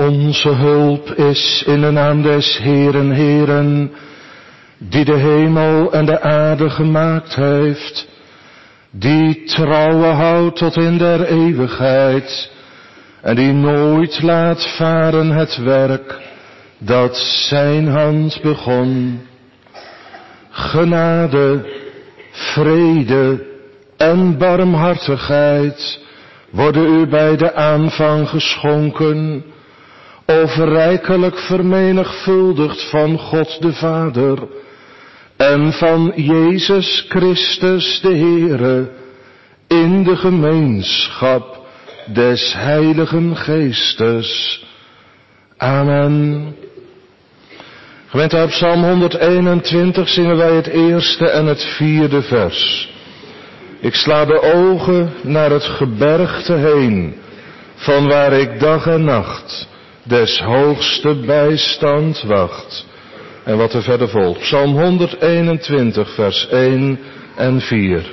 Onze hulp is in de naam des Heeren, Heeren, die de hemel en de aarde gemaakt heeft, die trouwe houdt tot in der eeuwigheid, en die nooit laat varen het werk dat zijn hand begon. Genade, vrede en barmhartigheid worden u bij de aanvang geschonken, overrijkelijk vermenigvuldigd van God de Vader en van Jezus Christus de Heere, in de gemeenschap des Heiligen Geestes. Amen. Gemeente, op Psalm 121 zingen wij het eerste en het vierde vers. Ik sla de ogen naar het gebergte heen, van waar ik dag en nacht des hoogste bijstand wacht. En wat er verder volgt. Psalm 121 vers 1 en 4.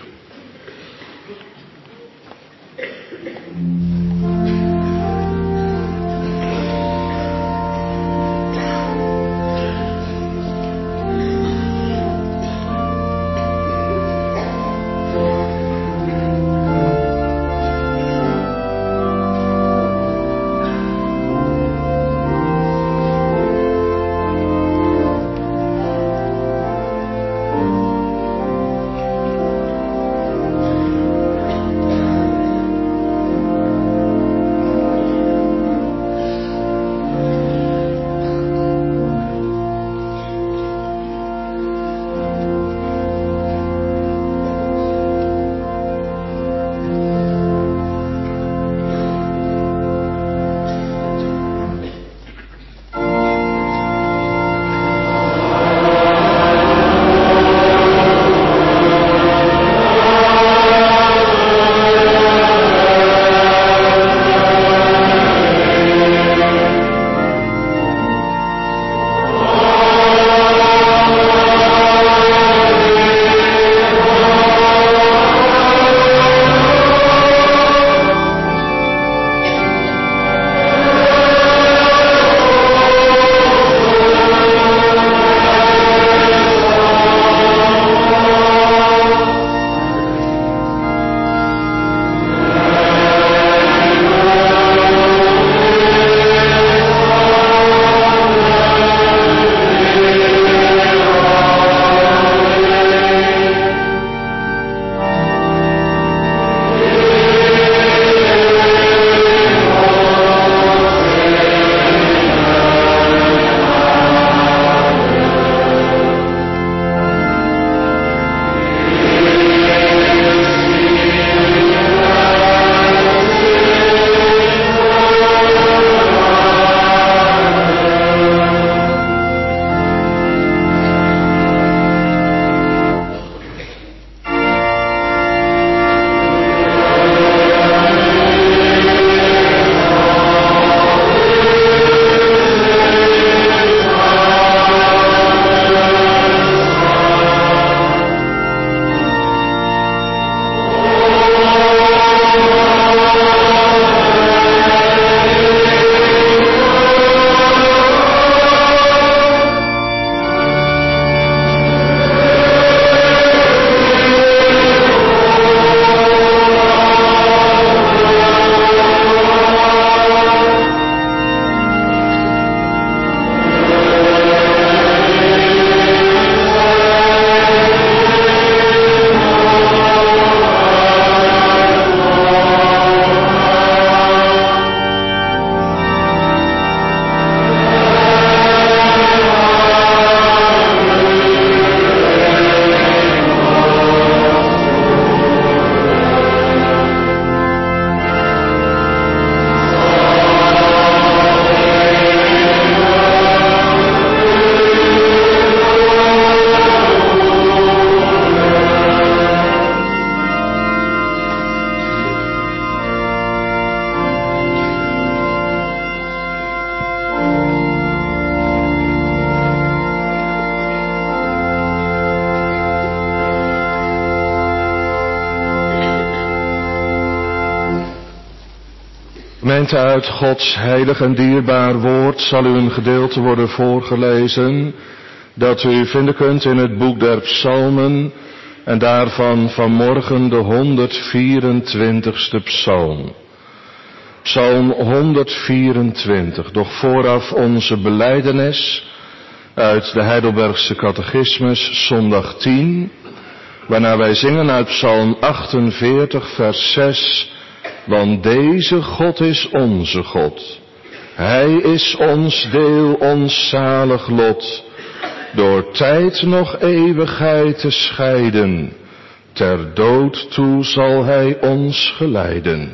Gemeente, uit Gods heilig en dierbaar woord zal u een gedeelte worden voorgelezen dat u vinden kunt in het boek der Psalmen en daarvan vanmorgen de 124ste psalm. Psalm 124, doch vooraf onze belijdenis uit de Heidelbergse Catechismus, zondag 10, waarna wij zingen uit Psalm 48, vers 6, want deze God is onze God. Hij is ons deel, ons zalig lot, door tijd nog eeuwigheid te scheiden, ter dood toe zal hij ons geleiden.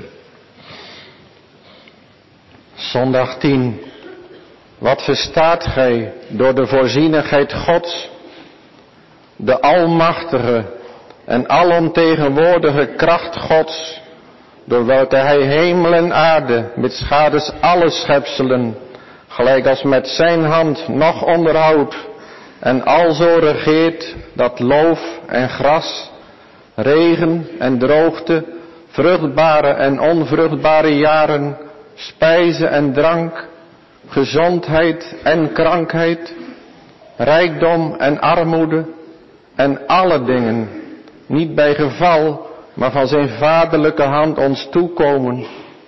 Zondag 10. Wat verstaat gij door de voorzienigheid Gods, de almachtige en alomtegenwoordige kracht Gods, door welke hij hemel en aarde met schades alle schepselen, gelijk als met zijn hand nog onderhoudt, en alzo regeert dat loof en gras, regen en droogte, vruchtbare en onvruchtbare jaren, spijze en drank, gezondheid en krankheid, rijkdom en armoede en alle dingen, niet bij geval, maar van zijn vaderlijke hand ons toekomen.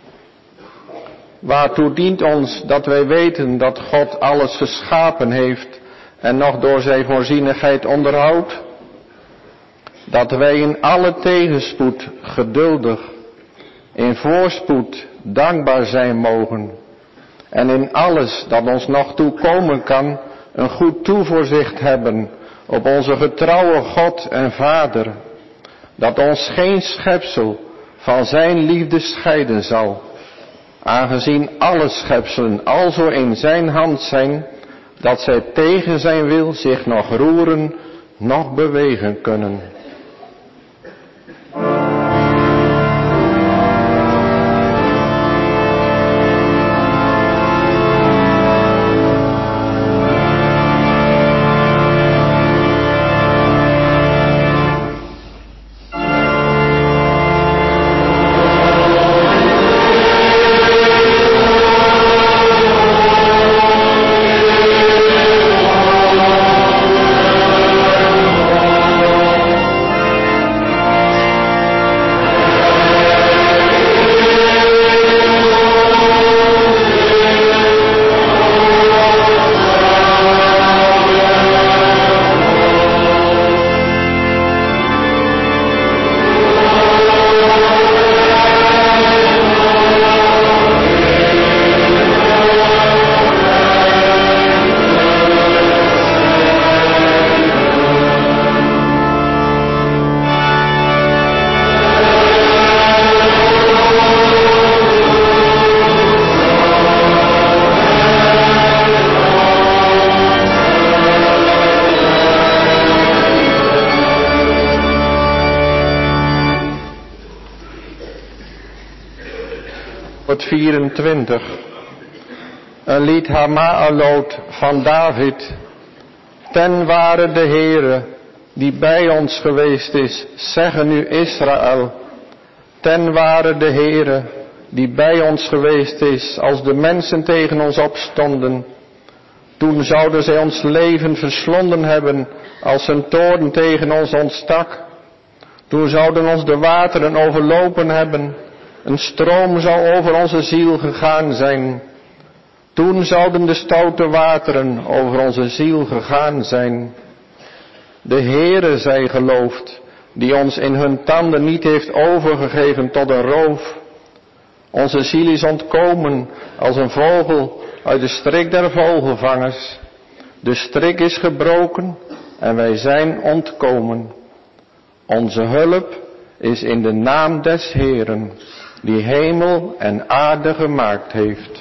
Waartoe dient ons dat wij weten dat God alles geschapen heeft en nog door zijn voorzienigheid onderhoudt? Dat wij in alle tegenspoed geduldig, in voorspoed dankbaar zijn mogen, en in alles dat ons nog toekomen kan, een goed toevoorzicht hebben op onze getrouwe God en Vader, dat ons geen schepsel van zijn liefde scheiden zal, aangezien alle schepselen alzo in zijn hand zijn, dat zij tegen zijn wil zich nog roeren, nog bewegen kunnen. Het 24. Een lied Hama'alot van David. Ten ware de Heere, die bij ons geweest is, zeggen nu Israël. Ten ware de Heere, die bij ons geweest is, als de mensen tegen ons opstonden. Toen zouden zij ons leven verslonden hebben, als een toorn tegen ons ontstak. Toen zouden ons de wateren overlopen hebben. Een stroom zou over onze ziel gegaan zijn. Toen zouden de stoute wateren over onze ziel gegaan zijn. De Heere zij geloofd, die ons in hun tanden niet heeft overgegeven tot een roof. Onze ziel is ontkomen als een vogel uit de strik der vogelvangers. De strik is gebroken en wij zijn ontkomen. Onze hulp is in de naam des Heeren, die hemel en aarde gemaakt heeft.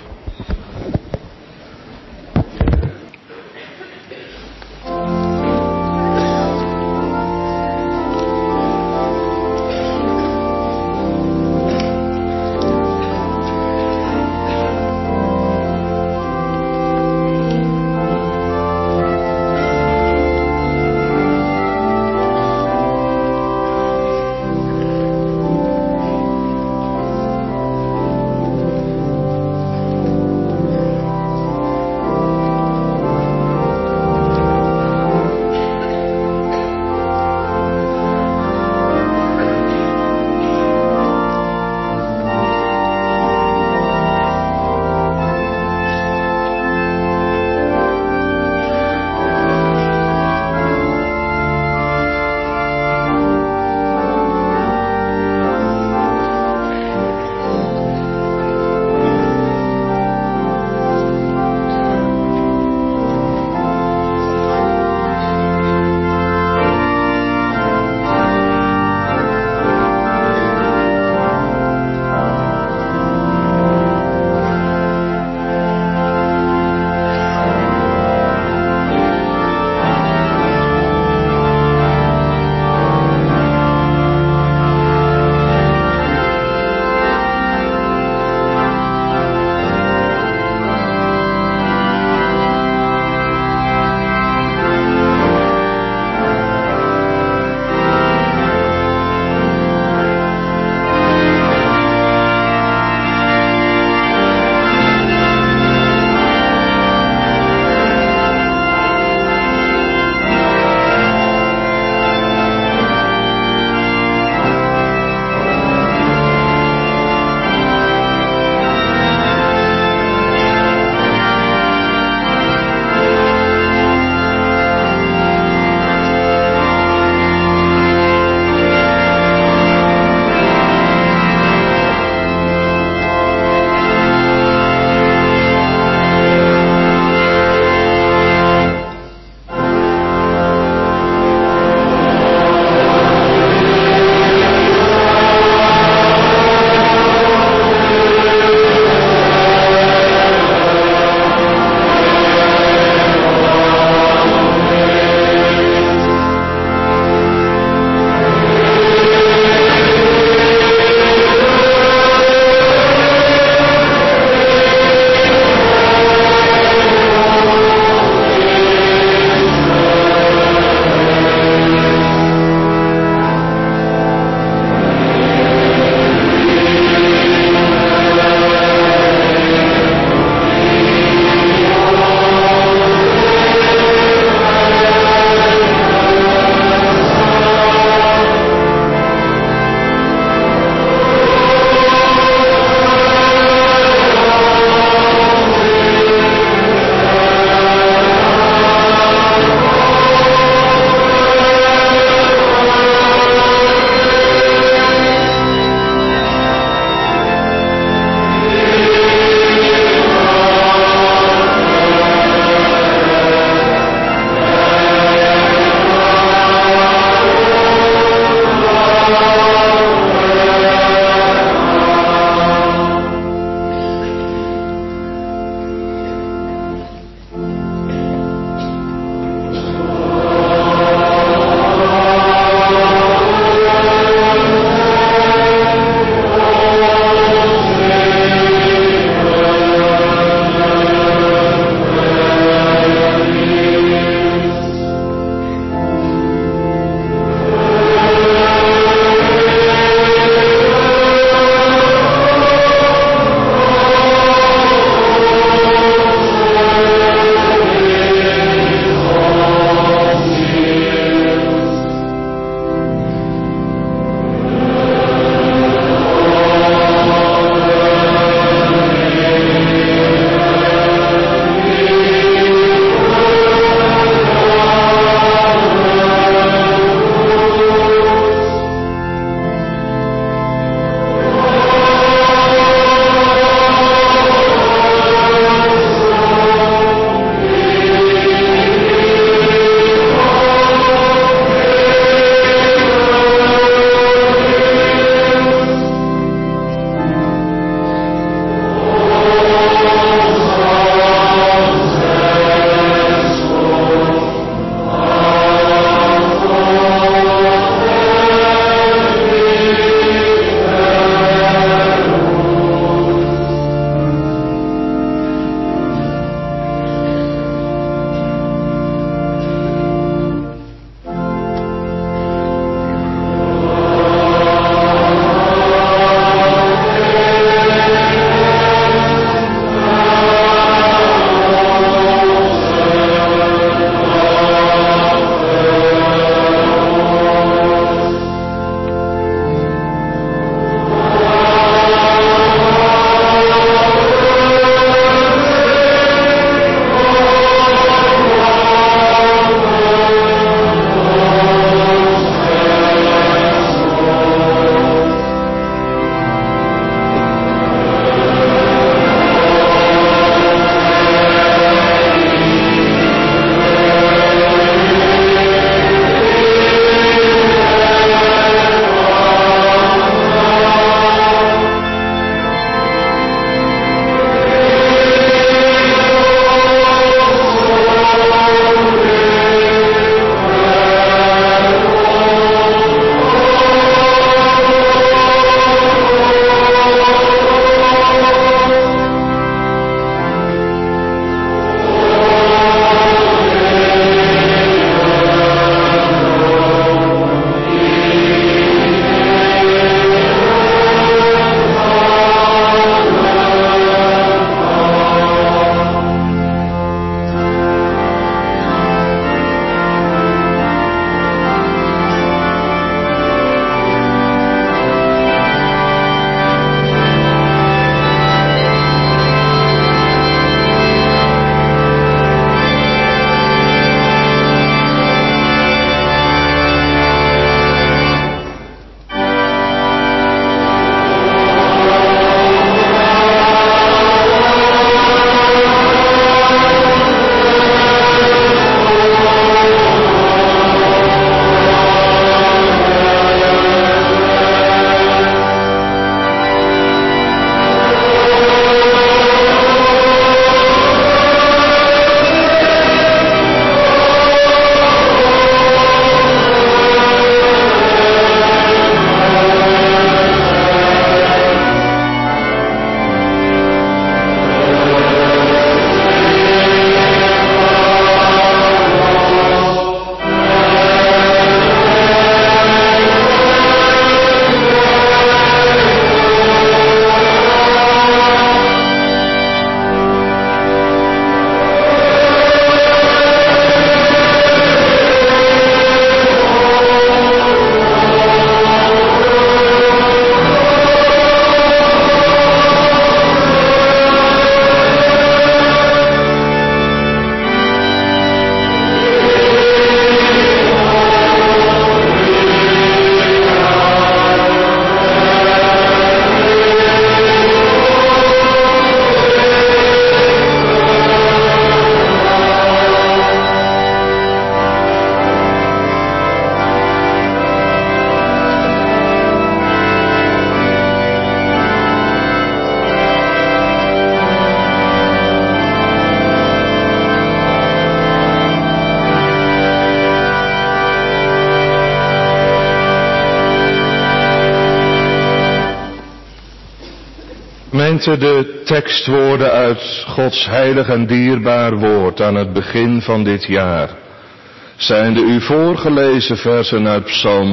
Gemeente, de tekstwoorden uit Gods heilig en dierbaar woord aan het begin van dit jaar zijn de u voorgelezen versen uit Psalm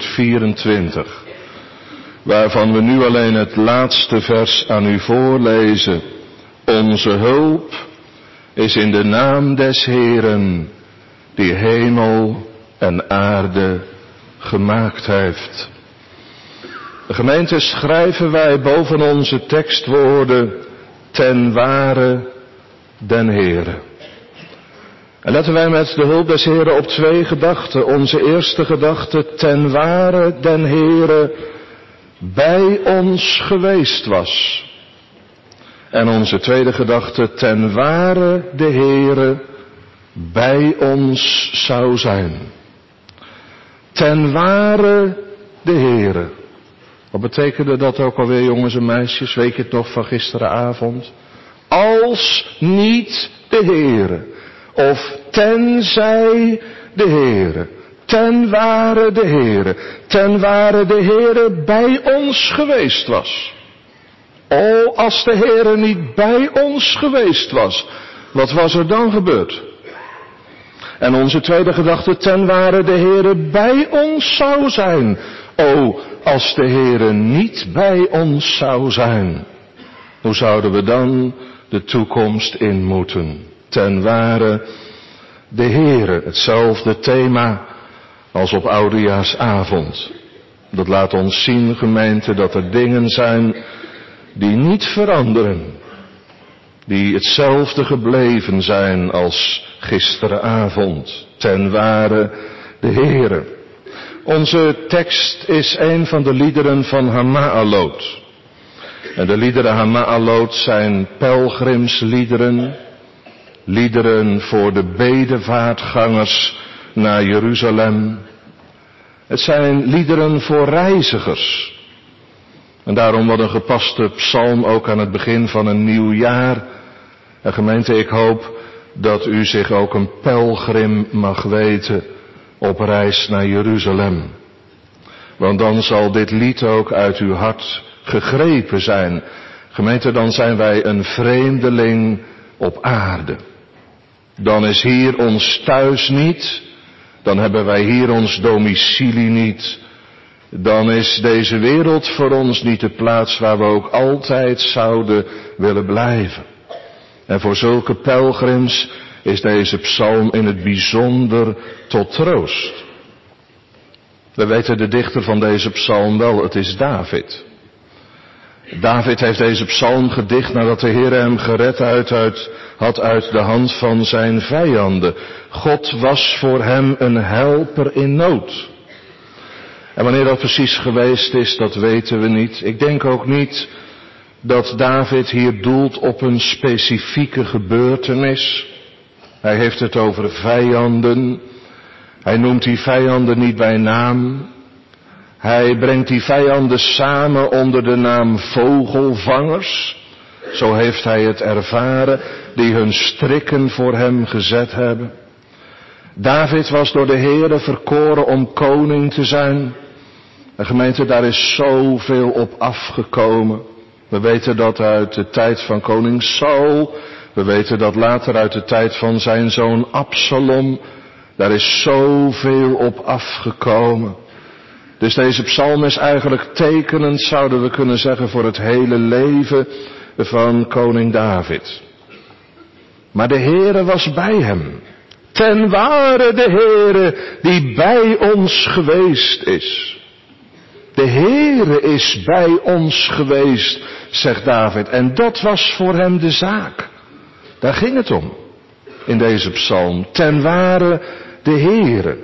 124, waarvan we nu alleen het laatste vers aan u voorlezen. Onze hulp is in de naam des Heeren, die hemel en aarde gemaakt heeft. De gemeente, schrijven wij boven onze tekstwoorden ten ware den Heere. En letten wij met de hulp des Heeren op 2 gedachten. Onze eerste gedachte, ten ware den Heere bij ons geweest was. En onze tweede gedachte, ten ware de Heere bij ons zou zijn. Ten ware de Heere. Wat betekende dat ook alweer, jongens en meisjes? Weet je het nog van gisteravond? Als niet de Heere. Of tenzij de Heere. Ten ware de Heere. Ten ware de Heere bij ons geweest was. O, als de Heere niet bij ons geweest was, wat was er dan gebeurd? En onze tweede gedachte, ten ware de Heere bij ons zou zijn. O, als de Heere niet bij ons zou zijn, hoe zouden we dan de toekomst in moeten? Ten ware de Heere, hetzelfde thema als op Oudejaarsavond. Dat laat ons zien, gemeente, dat er dingen zijn die niet veranderen, die hetzelfde gebleven zijn als gisteravond. Ten ware de Heere. Onze tekst is een van de liederen van Hama'alot. En de liederen Hama'alot zijn pelgrimsliederen. Liederen voor de bedevaartgangers naar Jeruzalem. Het zijn liederen voor reizigers. En daarom wat een gepaste psalm ook aan het begin van een nieuw jaar. En gemeente, ik hoop dat u zich ook een pelgrim mag weten op reis naar Jeruzalem. Want dan zal dit lied ook uit uw hart gegrepen zijn. Gemeente, dan zijn wij een vreemdeling op aarde. Dan is hier ons thuis niet. Dan hebben wij hier ons domicilie niet. Dan is deze wereld voor ons niet de plaats waar we ook altijd zouden willen blijven. En voor zulke pelgrims is deze psalm in het bijzonder tot troost. We weten de dichter van deze psalm wel, het is David. David heeft deze psalm gedicht nadat de Heer hem gered had uit de hand van zijn vijanden. God was voor hem een helper in nood. En wanneer dat precies geweest is, dat weten we niet. Ik denk ook niet dat David hier doelt op een specifieke gebeurtenis. Hij heeft het over vijanden. Hij noemt die vijanden niet bij naam. Hij brengt die vijanden samen onder de naam vogelvangers. Zo heeft hij het ervaren, die hun strikken voor hem gezet hebben. David was door de Heere verkoren om koning te zijn. En gemeente, daar is zoveel op afgekomen. We weten dat uit de tijd van koning Saul. We weten dat later uit de tijd van zijn zoon Absalom. Daar is zoveel op afgekomen. Dus deze psalm is eigenlijk tekenend, zouden we kunnen zeggen, voor het hele leven van koning David. Maar de Heere was bij hem. Ten ware de Heere die bij ons geweest is. De Heere is bij ons geweest, zegt David. En dat was voor hem de zaak. Daar ging het om in deze psalm. Ten ware de Heere.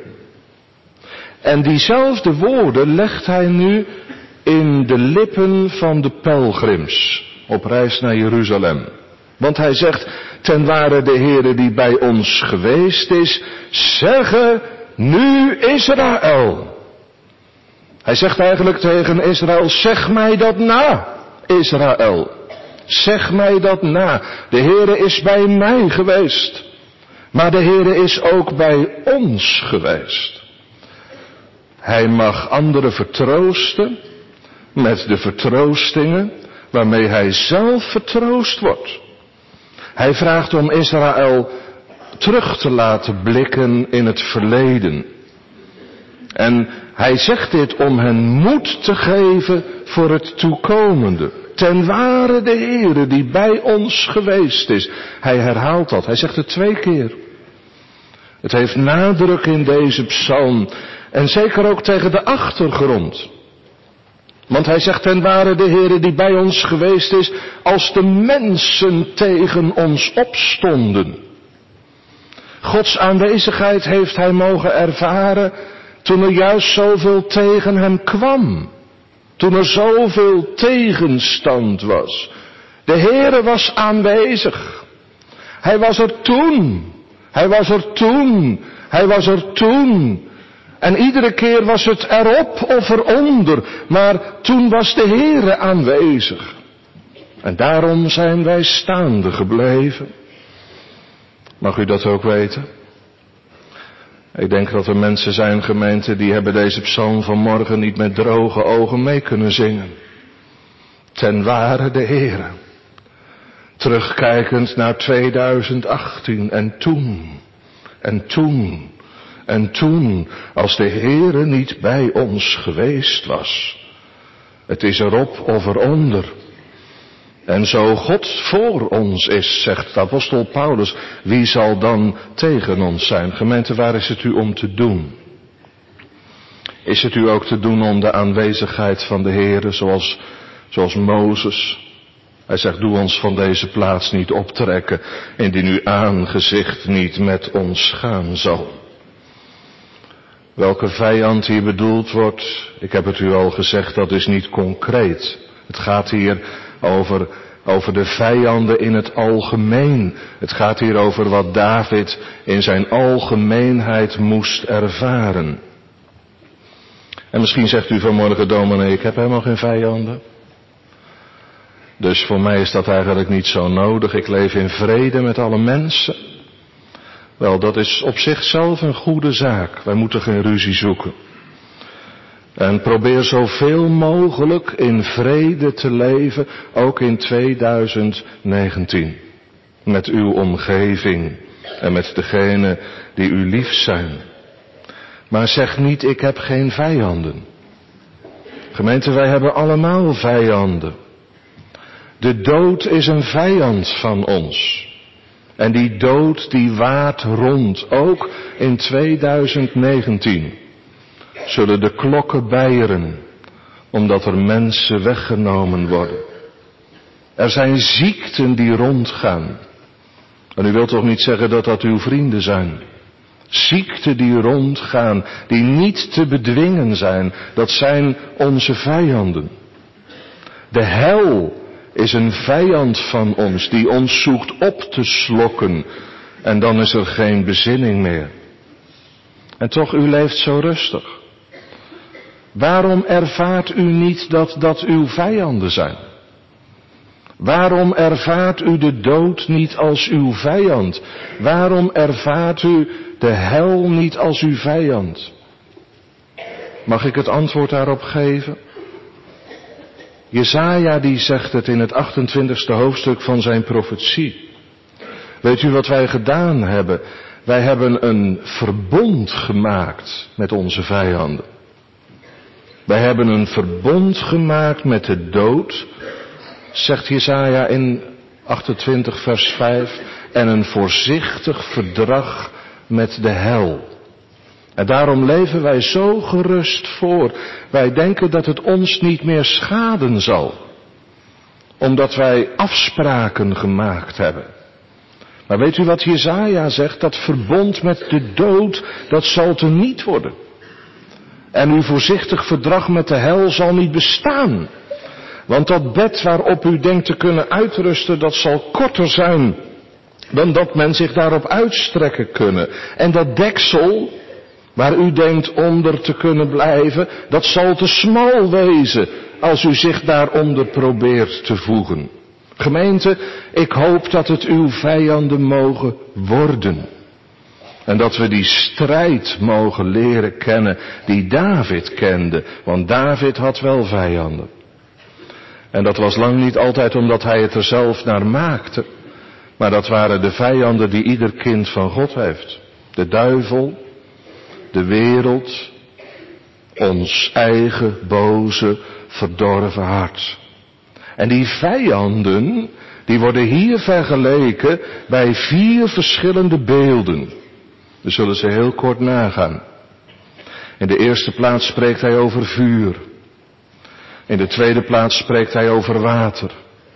En diezelfde woorden legt hij nu in de lippen van de pelgrims op reis naar Jeruzalem. Want hij zegt, ten ware de Heere die bij ons geweest is, zeggen nu Israël. Hij zegt eigenlijk tegen Israël, zeg mij dat na, Israël. Zeg mij dat na. De Heere is bij mij geweest. Maar de Heere is ook bij ons geweest. Hij mag anderen vertroosten met de vertroostingen waarmee hij zelf vertroost wordt. Hij vraagt om Israël terug te laten blikken in het verleden. En hij zegt dit om hen moed te geven voor het toekomende. Ten ware de Heere die bij ons geweest is. Hij herhaalt dat. Hij zegt het 2 keer. Het heeft nadruk in deze psalm. En zeker ook tegen de achtergrond. Want hij zegt ten ware de Heere die bij ons geweest is. Als de mensen tegen ons opstonden. Gods aanwezigheid heeft hij mogen ervaren toen er juist zoveel tegen hem kwam. Toen er zoveel tegenstand was. De Heere was aanwezig. Hij was er toen. Hij was er toen. Hij was er toen. En iedere keer was het erop of eronder. Maar toen was de Heere aanwezig. En daarom zijn wij staande gebleven. Mag u dat ook weten? Ik denk dat er mensen zijn, gemeente, die hebben deze psalm vanmorgen niet met droge ogen mee kunnen zingen. Ten ware de Heere. Terugkijkend naar 2018 en toen. En toen. En toen. Als de Heere niet bij ons geweest was. Het is erop of eronder. En zo God voor ons is, zegt de apostel Paulus, wie zal dan tegen ons zijn? Gemeente, waar is het u om te doen? Is het u ook te doen om de aanwezigheid van de Heere, zoals Mozes? Hij zegt, doe ons van deze plaats niet optrekken, indien uw aangezicht niet met ons gaan zal. Welke vijand hier bedoeld wordt, ik heb het u al gezegd, dat is niet concreet. Het gaat hier over de vijanden in het algemeen. Het gaat hier over wat David in zijn algemeenheid moest ervaren. En misschien zegt u vanmorgen, dominee, ik heb helemaal geen vijanden. Dus voor mij is dat eigenlijk niet zo nodig. Ik leef in vrede met alle mensen. Wel, dat is op zichzelf een goede zaak. Wij moeten geen ruzie zoeken. En probeer zoveel mogelijk in vrede te leven, ook in 2019. Met uw omgeving en met degenen die u lief zijn. Maar zeg niet, ik heb geen vijanden. Gemeente, wij hebben allemaal vijanden. De dood is een vijand van ons. En die dood die waart rond, ook in 2019. Zullen de klokken bijeren, omdat er mensen weggenomen worden. Er zijn ziekten die rondgaan. En u wilt toch niet zeggen dat dat uw vrienden zijn? Ziekten die rondgaan, die niet te bedwingen zijn, dat zijn onze vijanden. De hel is een vijand van ons, die ons zoekt op te slokken. En dan is er geen bezinning meer. En toch, u leeft zo rustig. Waarom ervaart u niet dat uw vijanden zijn? Waarom ervaart u de dood niet als uw vijand? Waarom ervaart u de hel niet als uw vijand? Mag ik het antwoord daarop geven? Jesaja die zegt het in het 28e hoofdstuk van zijn profetie. Weet u wat wij gedaan hebben? Wij hebben een verbond gemaakt met onze vijanden. Wij hebben een verbond gemaakt met de dood, zegt Jesaja in 28 vers 5, en een voorzichtig verdrag met de hel. En daarom leven wij zo gerust voor. Wij denken dat het ons niet meer schaden zal. Omdat wij afspraken gemaakt hebben. Maar weet u wat Jesaja zegt? Dat verbond met de dood, dat zal teniet worden. En uw voorzichtig verdrag met de hel zal niet bestaan. Want dat bed waarop u denkt te kunnen uitrusten, dat zal korter zijn dan dat men zich daarop uitstrekken kunnen. En dat deksel, waar u denkt onder te kunnen blijven, dat zal te smal wezen als u zich daaronder probeert te voegen. Gemeente, ik hoop dat het uw vijanden mogen worden. En dat we die strijd mogen leren kennen die David kende. Want David had wel vijanden. En dat was lang niet altijd omdat hij het er zelf naar maakte. Maar dat waren de vijanden die ieder kind van God heeft. De duivel, de wereld, ons eigen boze, verdorven hart. En die vijanden, die worden hier vergeleken bij 4 verschillende beelden. We zullen ze heel kort nagaan. In de eerste plaats spreekt hij over vuur. In de tweede plaats spreekt hij over water.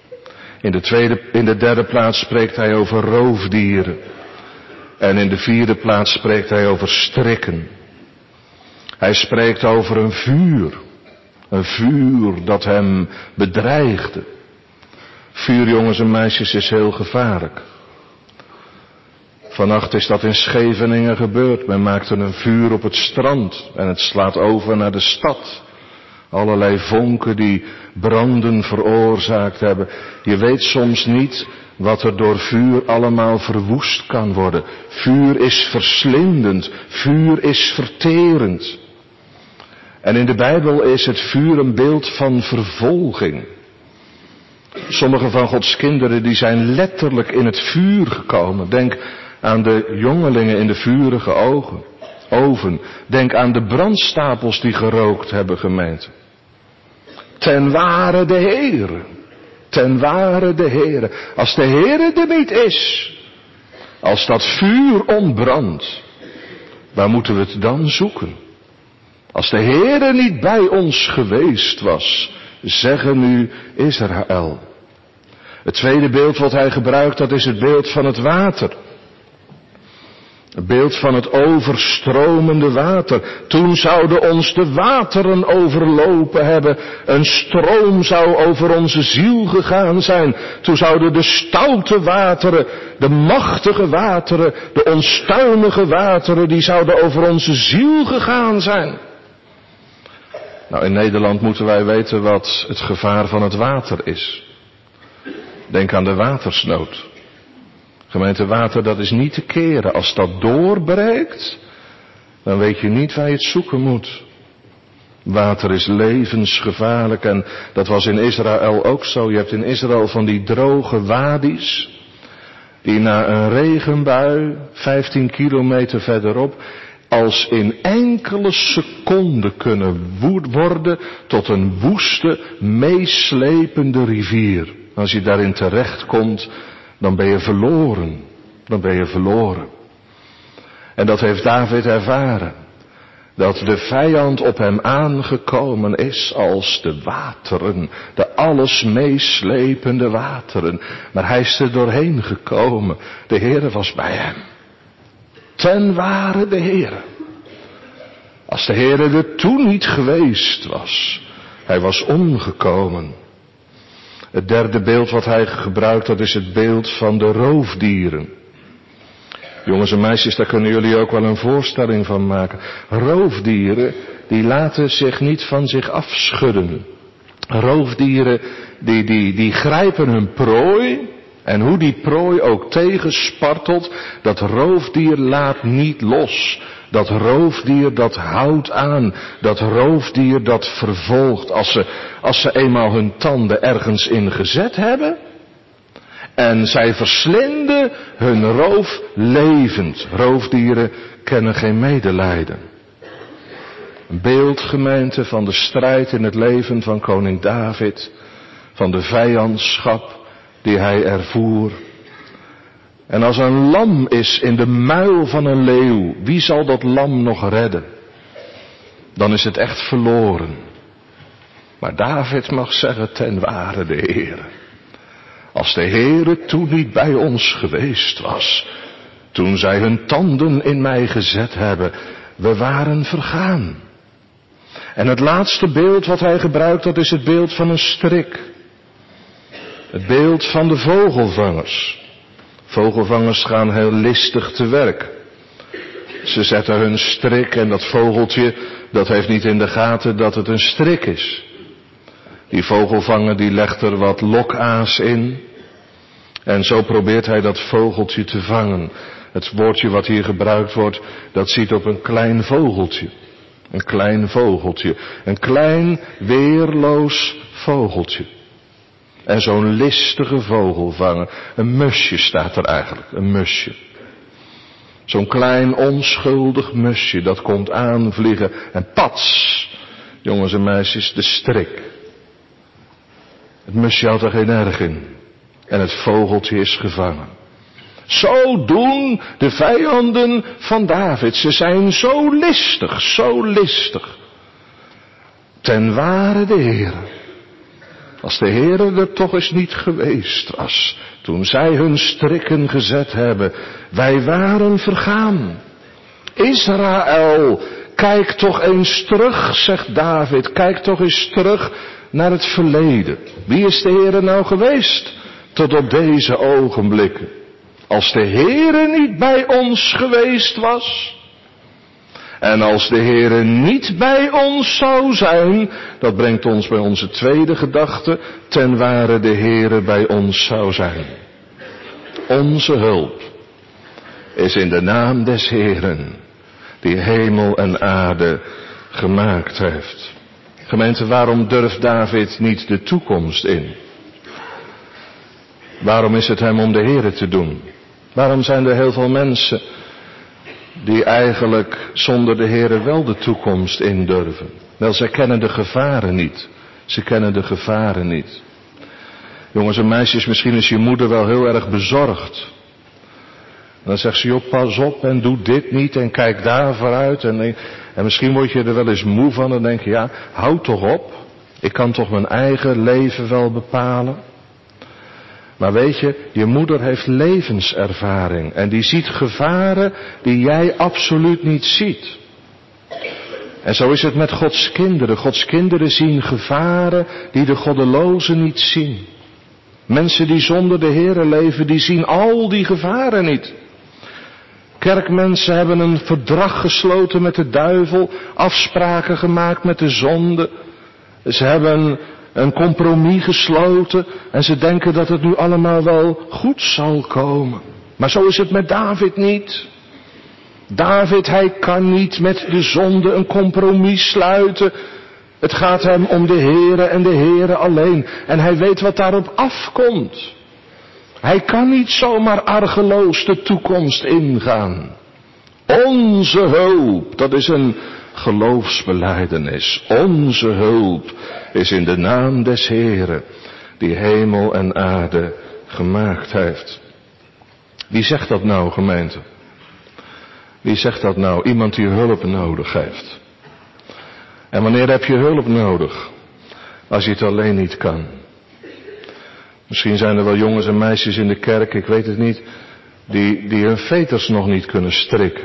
In de derde plaats spreekt hij over roofdieren. En in de vierde plaats spreekt hij over strikken. Hij spreekt over een vuur. Een vuur dat hem bedreigde. Vuur, jongens en meisjes, is heel gevaarlijk. Vannacht is dat in Scheveningen gebeurd. Men maakte een vuur op het strand en het slaat over naar de stad. Allerlei vonken die branden veroorzaakt hebben. Je weet soms niet wat er door vuur allemaal verwoest kan worden. Vuur is verslindend. Vuur is verterend. En in de Bijbel is het vuur een beeld van vervolging. Sommige van Gods kinderen die zijn letterlijk in het vuur gekomen. Denk aan de jongelingen in de vurige oven. Denk aan de brandstapels die gerookt hebben, gemeente. Ten ware de Heere. Ten ware de Heere. Als de Heere er niet is. Als dat vuur ontbrandt. Waar moeten we het dan zoeken? Als de Heere niet bij ons geweest was. Zeggen nu Israël. Het tweede beeld wat hij gebruikt, dat is het beeld van het water. Het beeld van het overstromende water. Toen zouden ons de wateren overlopen hebben. Een stroom zou over onze ziel gegaan zijn. Toen zouden de stoute wateren, de machtige wateren, de onstuimige wateren, die zouden over onze ziel gegaan zijn. Nou, in Nederland moeten wij weten wat het gevaar van het water is. Denk aan de watersnood. Gemeente, water, dat is niet te keren. Als dat doorbreekt, dan weet je niet waar je het zoeken moet. Water is levensgevaarlijk en dat was in Israël ook zo. Je hebt in Israël van die droge wadis, die na een regenbui, 15 kilometer verderop, als in enkele seconden kunnen worden tot een woeste, meeslepende rivier. Als je daarin terechtkomt, dan ben je verloren. Dan ben je verloren. En dat heeft David ervaren. Dat de vijand op hem aangekomen is als de wateren. De alles meeslepende wateren. Maar hij is er doorheen gekomen. De Heere was bij hem. Ten ware de Heere. Als de Heere er toen niet geweest was. Hij was omgekomen. Het derde beeld wat hij gebruikt, dat is het beeld van de roofdieren. Jongens en meisjes, daar kunnen jullie ook wel een voorstelling van maken. Roofdieren, die laten zich niet van zich afschudden. Roofdieren, die grijpen hun prooi. En hoe die prooi ook tegenspartelt, dat roofdier laat niet los. Dat roofdier dat houdt aan. Dat roofdier dat vervolgt. Als ze eenmaal hun tanden ergens in gezet hebben. En zij verslinden hun roof levend. Roofdieren kennen geen medelijden. Een beeld, gemeente, van de strijd in het leven van koning David. Van de vijandschap die hij ervoer. En als een lam is in de muil van een leeuw, wie zal dat lam nog redden? Dan is het echt verloren. Maar David mag zeggen, ten ware de Heere. Als de Heere toen niet bij ons geweest was, toen zij hun tanden in mij gezet hebben, we waren vergaan. En het laatste beeld wat hij gebruikt, dat is het beeld van een strik. Het beeld van de vogelvangers. Vogelvangers gaan heel listig te werk. Ze zetten hun strik en dat vogeltje, dat heeft niet in de gaten dat het een strik is. Die vogelvanger die legt er wat lokaas in. En zo probeert hij dat vogeltje te vangen. Het woordje wat hier gebruikt wordt, dat ziet op een klein vogeltje. Een klein vogeltje. Een klein, weerloos vogeltje. En zo'n listige vogel vangen. Een musje staat er eigenlijk, een musje. Zo'n klein onschuldig musje, dat komt aanvliegen en pats, jongens en meisjes, de strik. Het musje had er geen erg in. En het vogeltje is gevangen. Zo doen de vijanden van David. Ze zijn zo listig, zo listig. Ten ware de Heere. Als de Heere er toch eens niet geweest was. Toen zij hun strikken gezet hebben. Wij waren vergaan. Israël, kijk toch eens terug, zegt David. Kijk toch eens terug naar het verleden. Wie is de Heere nou geweest tot op deze ogenblikken? Als de Heere niet bij ons geweest was. En als de Heere niet bij ons zou zijn, dat brengt ons bij onze tweede gedachte, ten ware de Heere bij ons zou zijn. Onze hulp is in de naam des Heeren, die hemel en aarde gemaakt heeft. Gemeente, waarom durft David niet de toekomst in? Waarom is het hem om de Heere te doen? Waarom zijn er heel veel mensen die eigenlijk zonder de Heere wel de toekomst in durven? Wel, zij kennen de gevaren niet. Ze kennen de gevaren niet. Jongens en meisjes, misschien is je moeder wel heel erg bezorgd. En dan zegt ze, joh, pas op en doe dit niet en kijk daar vooruit. En misschien word je er wel eens moe van en denk je, ja, houd toch op. Ik kan toch mijn eigen leven wel bepalen. Maar weet je, je moeder heeft levenservaring en die ziet gevaren die jij absoluut niet ziet. En zo is het met Gods kinderen. Gods kinderen zien gevaren die de goddelozen niet zien. Mensen die zonder de Heere leven, die zien al die gevaren niet. Kerkmensen hebben een verdrag gesloten met de duivel, afspraken gemaakt met de zonde. Ze hebben een compromis gesloten en ze denken dat het nu allemaal wel goed zal komen. Maar zo is het met David niet. David, hij kan niet met de zonde een compromis sluiten. Het gaat hem om de Heere en de Heere alleen. En hij weet wat daarop afkomt. Hij kan niet zomaar argeloos de toekomst ingaan. Onze hulp, dat is een geloofsbelijdenis. Onze hulp is in de naam des Heeren, die hemel en aarde gemaakt heeft. Wie zegt dat nou, gemeente? Wie zegt dat nou? Iemand die hulp nodig heeft. En wanneer heb je hulp nodig? Als je het alleen niet kan. Misschien zijn er wel jongens en meisjes in de kerk, ik weet het niet, die hun veters nog niet kunnen strikken.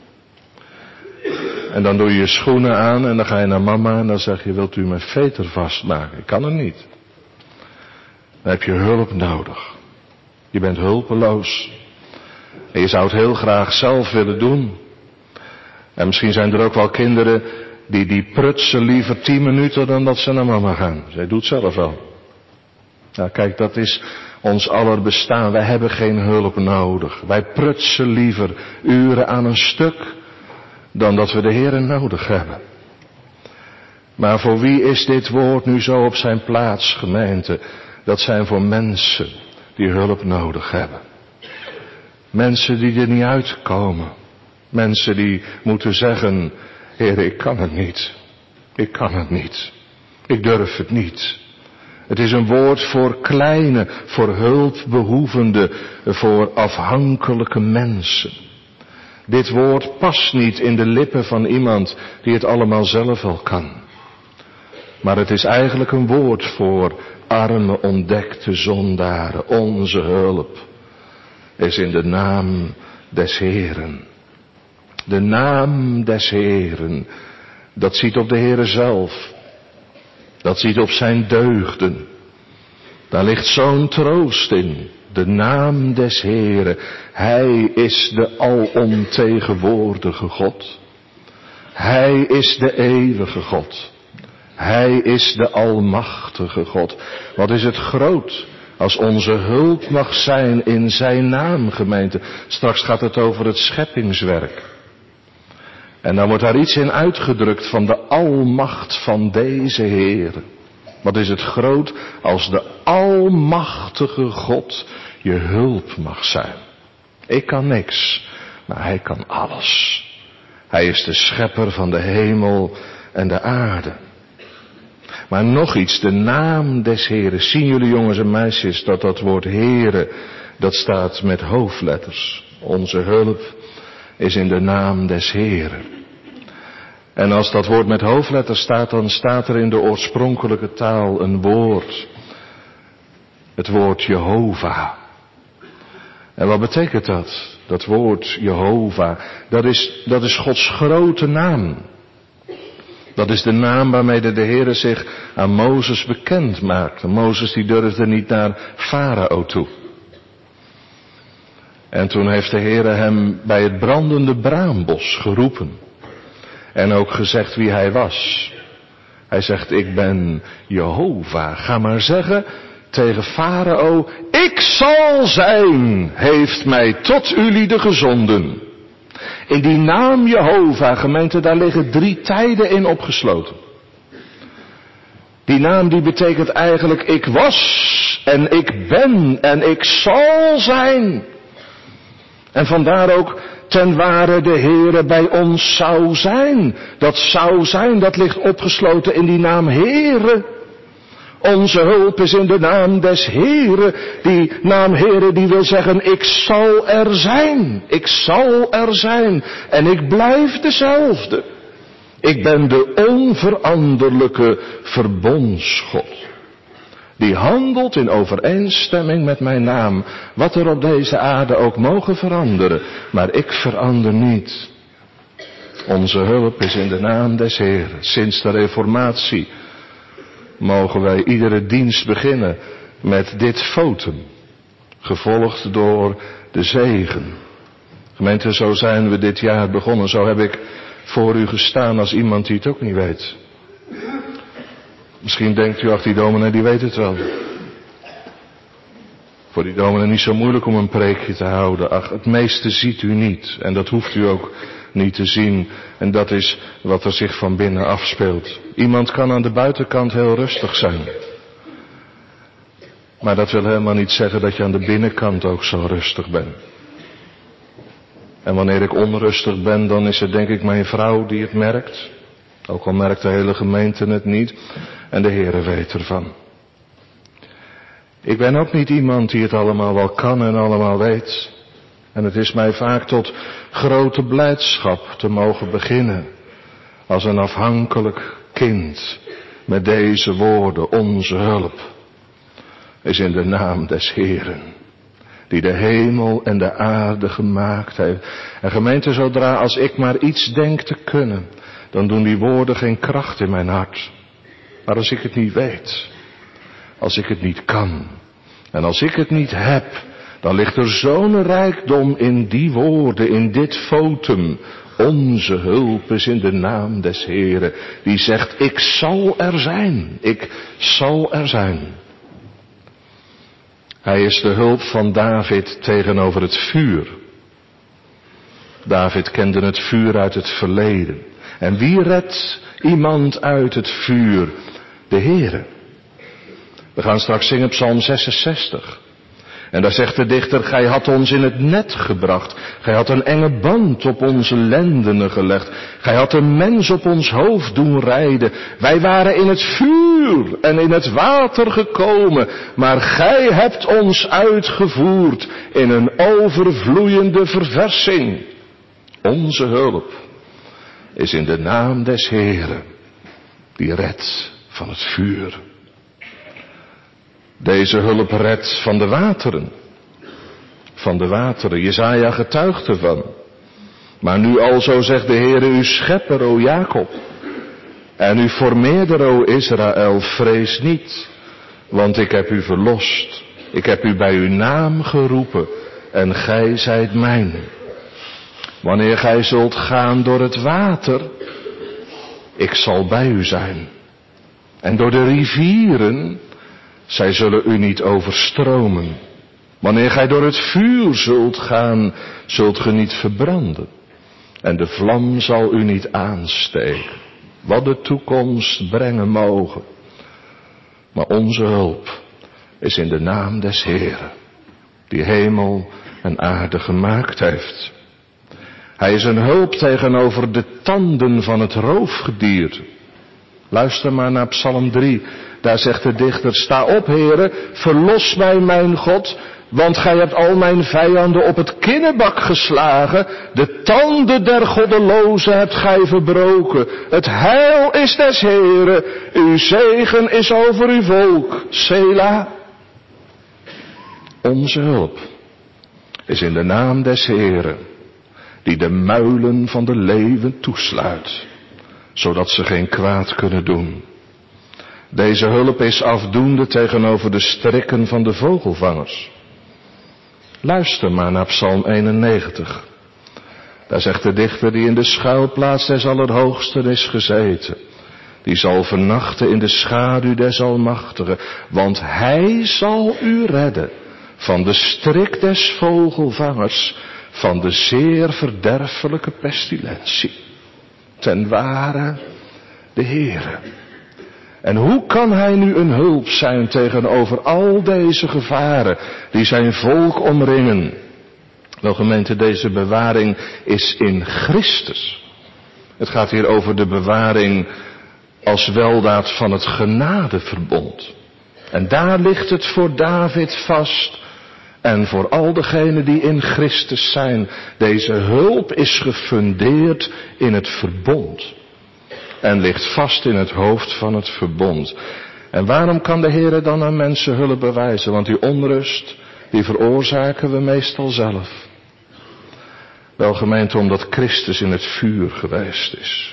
En dan doe je je schoenen aan en dan ga je naar mama en dan zeg je, wilt u mijn veter vastmaken? Ik kan het niet. Dan heb je hulp nodig. Je bent hulpeloos. En je zou het heel graag zelf willen doen. En misschien zijn er ook wel kinderen die prutsen liever 10 minuten dan dat ze naar mama gaan. Zij doet zelf wel. Nou kijk, dat is ons aller bestaan. Wij hebben geen hulp nodig. Wij prutsen liever uren aan een stuk dan dat we de Heere nodig hebben. Maar voor wie is dit woord nu zo op zijn plaats, gemeente? Dat zijn voor mensen die hulp nodig hebben. Mensen die er niet uitkomen. Mensen die moeten zeggen, Heere, ik kan het niet. Ik kan het niet. Ik durf het niet. Het is een woord voor kleine, voor hulpbehoevende, voor afhankelijke mensen. Dit woord past niet in de lippen van iemand die het allemaal zelf al kan. Maar het is eigenlijk een woord voor arme, ontdekte zondaren. Onze hulp is in de naam des Heeren. De naam des Heeren, dat ziet op de Heere zelf. Dat ziet op zijn deugden. Daar ligt zo'n troost in. De naam des Heeren. Hij is de alomtegenwoordige God. Hij is de eeuwige God. Hij is de almachtige God. Wat is het groot als onze hulp mag zijn in zijn naam, gemeente. Straks gaat het over het scheppingswerk. En dan wordt daar iets in uitgedrukt van de almacht van deze Heere. Wat is het groot als de almachtige God je hulp mag zijn. Ik kan niks, maar hij kan alles. Hij is de schepper van de hemel en de aarde. Maar nog iets, de naam des Heren. Zien jullie jongens en meisjes dat woord Heren, dat staat met hoofdletters. Onze hulp is in de naam des Heren. En als dat woord met hoofdletters staat, dan staat er in de oorspronkelijke taal een woord. Het woord Jehovah. En wat betekent dat? Dat woord Jehovah, dat is Gods grote naam. Dat is de naam waarmee de Heere zich aan Mozes bekend maakte. Mozes die durfde niet naar Farao toe. En toen heeft de Heere hem bij het brandende braambos geroepen. En ook gezegd wie hij was. Hij zegt, ik ben Jehovah. Ga maar zeggen tegen Farao, ik zal zijn, heeft mij tot ulieden gezonden. In die naam Jehovah, gemeente, daar liggen 3 tijden in opgesloten. Die naam die betekent eigenlijk, ik was en ik ben en ik zal zijn. En vandaar ook, ten ware de Heere bij ons zou zijn. Dat zou zijn, dat ligt opgesloten in die naam Heere. Onze hulp is in de naam des Heere. Die naam Heere die wil zeggen, ik zal er zijn. Ik zal er zijn. En ik blijf dezelfde. Ik ben de onveranderlijke verbondsgod. Die handelt in overeenstemming met mijn naam. Wat er op deze aarde ook mogen veranderen. Maar ik verander niet. Onze hulp is in de naam des Heeren. Sinds de Reformatie mogen wij iedere dienst beginnen met dit votum. Gevolgd door de zegen. Gemeente, zo zijn we dit jaar begonnen. Zo heb ik voor u gestaan als iemand die het ook niet weet. Misschien denkt u, ach die dominee die weet het wel. Voor die dominee niet zo moeilijk om een preekje te houden. Ach, het meeste ziet u niet. En dat hoeft u ook niet te zien. En dat is wat er zich van binnen afspeelt. Iemand kan aan de buitenkant heel rustig zijn. Maar dat wil helemaal niet zeggen dat je aan de binnenkant ook zo rustig bent. En wanneer ik onrustig ben, dan is het denk ik mijn vrouw die het merkt. Ook al merkt de hele gemeente het niet. En de Heere weet ervan. Ik ben ook niet iemand die het allemaal wel kan en allemaal weet. En het is mij vaak tot grote blijdschap te mogen beginnen. Als een afhankelijk kind. Met deze woorden, onze hulp is in de naam des Heeren. Die de hemel en de aarde gemaakt heeft. En gemeente, zodra als ik maar iets denk te kunnen, dan doen die woorden geen kracht in mijn hart. Maar als ik het niet weet, als ik het niet kan, en als ik het niet heb, dan ligt er zo'n rijkdom in die woorden, in dit votum. Onze hulp is in de naam des Heeren. Die zegt, ik zal er zijn. Ik zal er zijn. Hij is de hulp van David tegenover het vuur. David kende het vuur uit het verleden. En wie redt iemand uit het vuur? De Heere. We gaan straks zingen Psalm 66. En daar zegt de dichter, gij had ons in het net gebracht. Gij had een enge band op onze lendenen gelegd. Gij had een mens op ons hoofd doen rijden. Wij waren in het vuur en in het water gekomen. Maar gij hebt ons uitgevoerd in een overvloeiende verversing. Onze hulp is in de naam des Heeren. Die redt van het vuur. Deze hulp redt van de wateren. Van de wateren. Jesaja getuigt ervan. Maar nu alzo zegt de Heere, uw schepper, o Jacob. En uw formeerder, o Israël, vrees niet. Want ik heb u verlost. Ik heb u bij uw naam geroepen. En gij zijt mijn. Wanneer gij zult gaan door het water, ik zal bij u zijn. En door de rivieren, zij zullen u niet overstromen. Wanneer gij door het vuur zult gaan, zult ge niet verbranden. En de vlam zal u niet aansteken. Wat de toekomst brengen mogen. Maar onze hulp is in de naam des Heeren, die hemel en aarde gemaakt heeft. Hij is een hulp tegenover de tanden van het roofgedierte. Luister maar naar Psalm 3. Daar zegt de dichter: sta op, Heere, verlos mij, mijn God, want gij hebt al mijn vijanden op het kinnebak geslagen. De tanden der goddelozen hebt gij verbroken. Het heil is des Heeren. Uw zegen is over uw volk. Sela. Onze hulp is in de naam des Heeren, die de muilen van de leeuwen toesluit, zodat ze geen kwaad kunnen doen. Deze hulp is afdoende tegenover de strikken van de vogelvangers. Luister maar naar Psalm 91. Daar zegt de dichter: die in de schuilplaats des Allerhoogsten is gezeten, die zal vernachten in de schaduw des Almachtigen, want hij zal u redden van de strik des vogelvangers, van de zeer verderfelijke pestilentie. Ten ware de Heere. En hoe kan hij nu een hulp zijn tegenover al deze gevaren die zijn volk omringen? Wel gemeente, deze bewaring is in Christus. Het gaat hier over de bewaring als weldaad van het genadeverbond. En daar ligt het voor David vast. En voor al degenen die in Christus zijn. Deze hulp is gefundeerd in het verbond. En ligt vast in het hoofd van het verbond. En waarom kan de Heer dan aan mensen hulp bewijzen? Want die onrust, die veroorzaken we meestal zelf. Wel gemeente, omdat Christus in het vuur geweest is.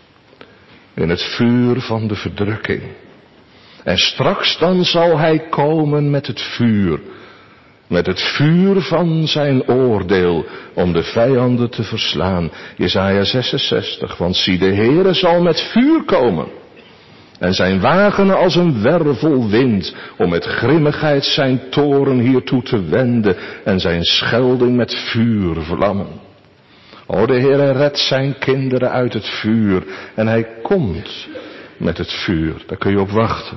In het vuur van de verdrukking. En straks dan zal hij komen met het vuur. Met het vuur van zijn oordeel om de vijanden te verslaan. Jesaja 66, want zie, de Heere zal met vuur komen. En zijn wagen als een wervelwind, om met grimmigheid zijn toren hiertoe te wenden en zijn schelding met vuur vlammen. O, de Heere redt zijn kinderen uit het vuur en hij komt met het vuur. Daar kun je op wachten.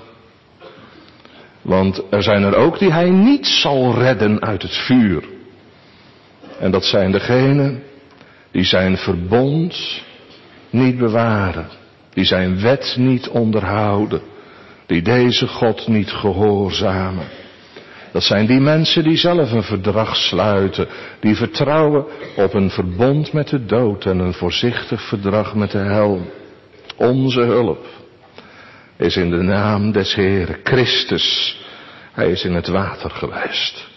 Want er zijn er ook die hij niet zal redden uit het vuur. En dat zijn degenen die zijn verbond niet bewaren. Die zijn wet niet onderhouden. Die deze God niet gehoorzamen. Dat zijn die mensen die zelf een verdrag sluiten. Die vertrouwen op een verbond met de dood en een voorzichtig verdrag met de hel. Onze hulp is in de naam des Heeren. Christus, hij is in het water geweest.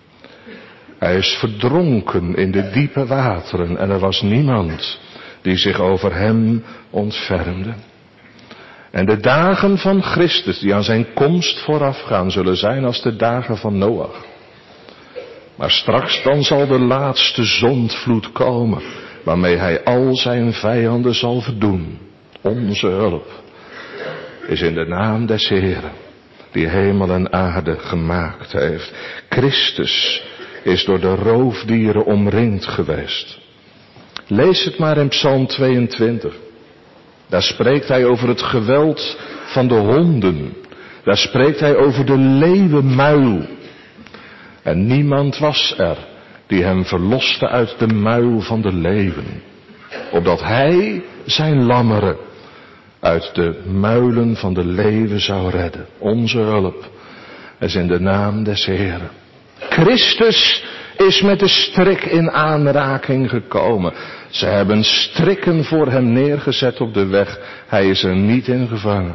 Hij is verdronken in de diepe wateren en er was niemand die zich over hem ontfermde. En de dagen van Christus die aan zijn komst voorafgaan zullen zijn als de dagen van Noach. Maar straks dan zal de laatste zondvloed komen, waarmee hij al zijn vijanden zal verdoen. Onze hulp is in de naam des Heeren, die hemel en aarde gemaakt heeft. Christus is door de roofdieren omringd geweest. Lees het maar in Psalm 22. Daar spreekt hij over het geweld van de honden. Daar spreekt hij over de leeuwenmuil. En niemand was er die hem verloste uit de muil van de leeuwen. Opdat hij zijn lammeren uit de muilen van de leeuwen zou redden. Onze hulp is in de naam des Heeren. Christus is met de strik in aanraking gekomen. Ze hebben strikken voor hem neergezet op de weg. Hij is er niet in gevangen.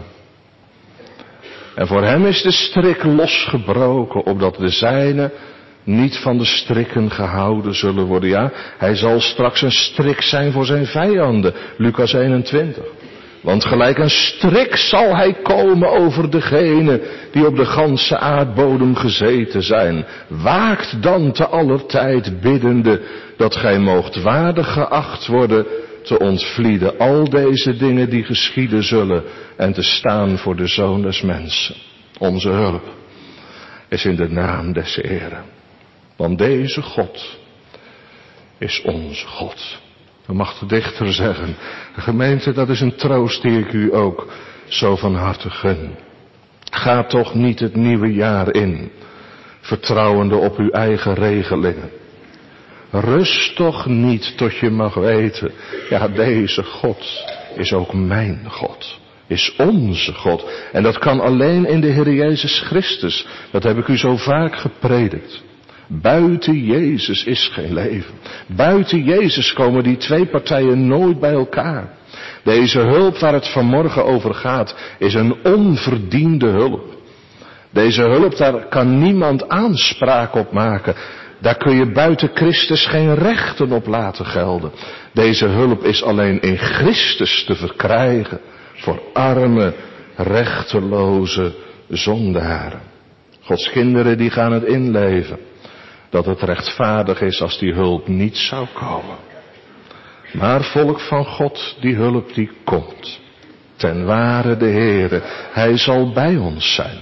En voor hem is de strik losgebroken, opdat de zijnen niet van de strikken gehouden zullen worden. Ja, hij zal straks een strik zijn voor zijn vijanden. Lucas 21. Want gelijk een strik zal hij komen over degenen die op de ganse aardbodem gezeten zijn. Waakt dan te aller tijd biddende dat gij moogt waardig geacht worden te ontvlieden al deze dingen die geschieden zullen en te staan voor de Zoon des Mensen. Onze hulp is in de naam des Heeren. Want deze God is onze God. Dan mag de dichter zeggen, gemeente, dat is een troost die ik u ook zo van harte gun. Ga toch niet het nieuwe jaar in, vertrouwende op uw eigen regelingen. Rust toch niet tot je mag weten, ja, deze God is ook mijn God, is onze God. En dat kan alleen in de Heer Jezus Christus. Dat heb ik u zo vaak gepredikt. Buiten Jezus is geen leven. Buiten Jezus komen die twee partijen nooit bij elkaar. Deze hulp waar het vanmorgen over gaat, is een onverdiende hulp. Deze hulp, daar kan niemand aanspraak op maken. Daar kun je buiten Christus geen rechten op laten gelden. Deze hulp is alleen in Christus te verkrijgen voor arme, rechteloze zondaren. Gods kinderen die gaan het inleven dat het rechtvaardig is als die hulp niet zou komen. Maar volk van God, die hulp die komt. Ten ware de Heere, Hij zal bij ons zijn.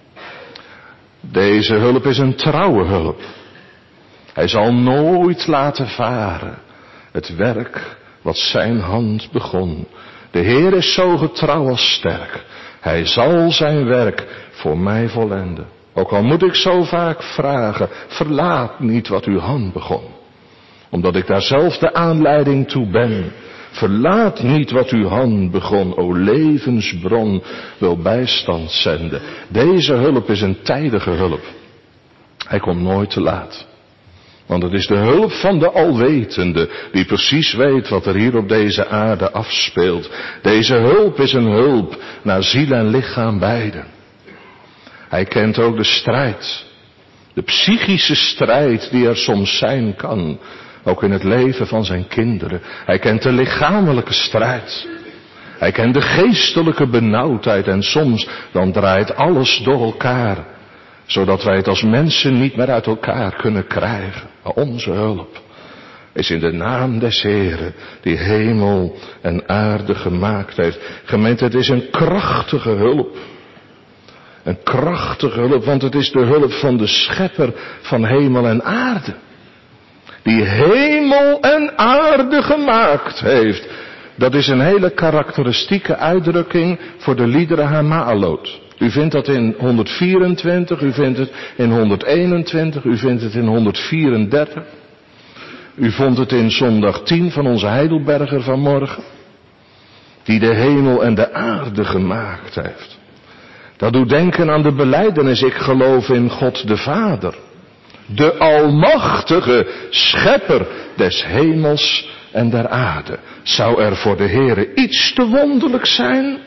Deze hulp is een trouwe hulp. Hij zal nooit laten varen het werk wat zijn hand begon. De Heer is zo getrouw als sterk. Hij zal zijn werk voor mij vollenden. Ook al moet ik zo vaak vragen, verlaat niet wat uw hand begon. Omdat ik daar zelf de aanleiding toe ben. Verlaat niet wat uw hand begon, o levensbron, wil bijstand zenden. Deze hulp is een tijdige hulp. Hij komt nooit te laat. Want het is de hulp van de Alwetende, die precies weet wat er hier op deze aarde afspeelt. Deze hulp is een hulp naar ziel en lichaam beiden. Hij kent ook de strijd, de psychische strijd die er soms zijn kan, ook in het leven van zijn kinderen. Hij kent de lichamelijke strijd. Hij kent de geestelijke benauwdheid en soms dan draait alles door elkaar, zodat wij het als mensen niet meer uit elkaar kunnen krijgen. Maar onze hulp is in de naam des Heeren, die hemel en aarde gemaakt heeft. Gemeente, het is een krachtige hulp. Een krachtige hulp, want het is de hulp van de schepper van hemel en aarde. Die hemel en aarde gemaakt heeft. Dat is een hele karakteristieke uitdrukking voor de liederen Hama'alot. U vindt dat in 124, u vindt het in 121, u vindt het in 134. U vond het in zondag 10 van onze Heidelberger vanmorgen. Die de hemel en de aarde gemaakt heeft. Dat doet denken aan de belijdenis, ik geloof in God de Vader. De almachtige schepper des hemels en der aarde. Zou er voor de Heere iets te wonderlijk zijn?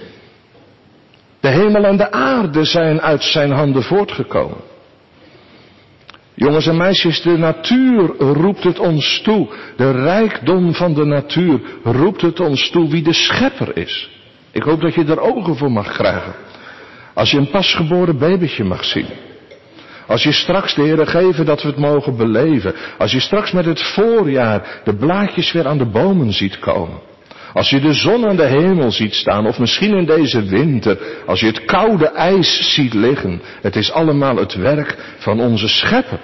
De hemel en de aarde zijn uit zijn handen voortgekomen. Jongens en meisjes, de natuur roept het ons toe. De rijkdom van de natuur roept het ons toe wie de schepper is. Ik hoop dat je er ogen voor mag krijgen. Als je een pasgeboren babytje mag zien. Als je straks de Heere geven dat we het mogen beleven. Als je straks met het voorjaar de blaadjes weer aan de bomen ziet komen. Als je de zon aan de hemel ziet staan, of misschien in deze winter, als je het koude ijs ziet liggen. Het is allemaal het werk van onze schepper.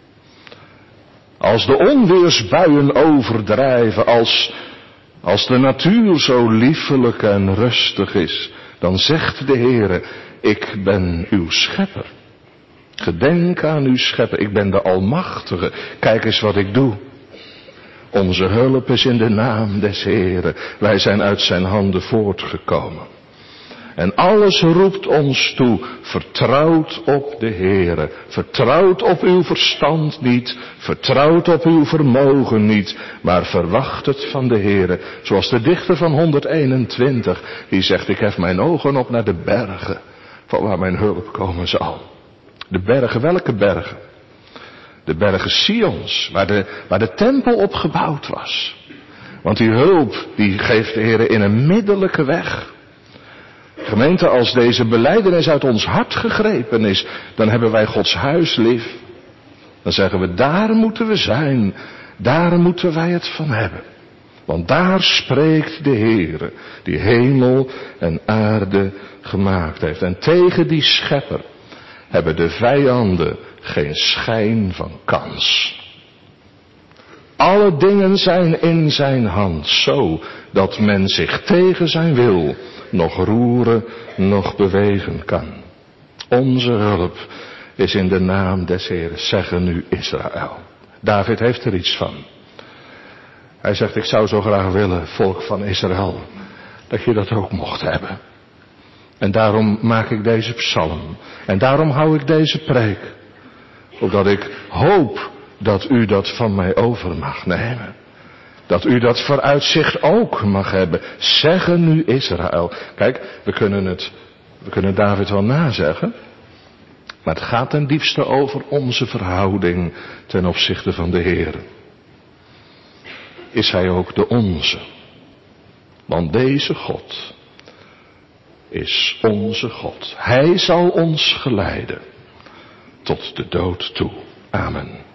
Als de onweersbuien overdrijven, als de natuur zo liefelijk en rustig is, dan zegt de Heere, ik ben uw schepper. Gedenk aan uw schepper, ik ben de Almachtige, kijk eens wat ik doe. Onze hulp is in de naam des Heeren. Wij zijn uit zijn handen voortgekomen. En alles roept ons toe. Vertrouwt op de Heere. Vertrouwt op uw verstand niet. Vertrouwt op uw vermogen niet. Maar verwacht het van de Heere. Zoals de dichter van 121. Die zegt, ik hef mijn ogen op naar de bergen. Van waar mijn hulp komen zal. De bergen, welke bergen? De bergen Sions, waar de tempel op gebouwd was. Want die hulp, die geeft de Heer in een middellijke weg. Gemeente, als deze belijdenis uit ons hart gegrepen is, dan hebben wij Gods huis lief. Dan zeggen we, daar moeten we zijn, daar moeten wij het van hebben. Want daar spreekt de Heer, die hemel en aarde gemaakt heeft. En tegen die schepper hebben de vijanden geen schijn van kans. Alle dingen zijn in zijn hand, zo dat men zich tegen zijn wil nog roeren, nog bewegen kan. Onze hulp is in de naam des Heeren, zeggen nu Israël. David heeft er iets van. Hij zegt, ik zou zo graag willen, volk van Israël, dat je dat ook mocht hebben. En daarom maak ik deze psalm. En daarom hou ik deze preek. Opdat ik hoop dat u dat van mij over mag nemen. Dat u dat vooruitzicht ook mag hebben. Zeggen nu Israël. Kijk, we kunnen David wel nazeggen. Maar het gaat ten diepste over onze verhouding ten opzichte van de Heer. Is hij ook de onze? Want deze God is onze God. Hij zal ons geleiden tot de dood toe. Amen.